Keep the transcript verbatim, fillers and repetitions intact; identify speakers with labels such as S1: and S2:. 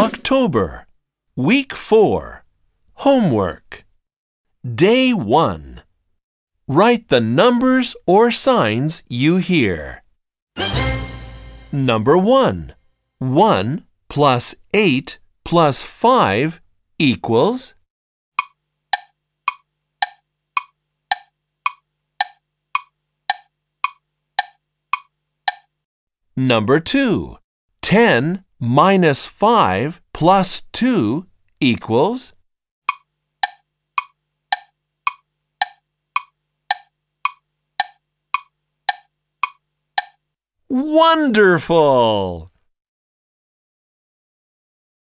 S1: October, Week four, Homework. Day one. Write the numbers or signs you hear. Number one. one plus eight plus five equals. Number two. ten minus five plus two equals. Wonderful!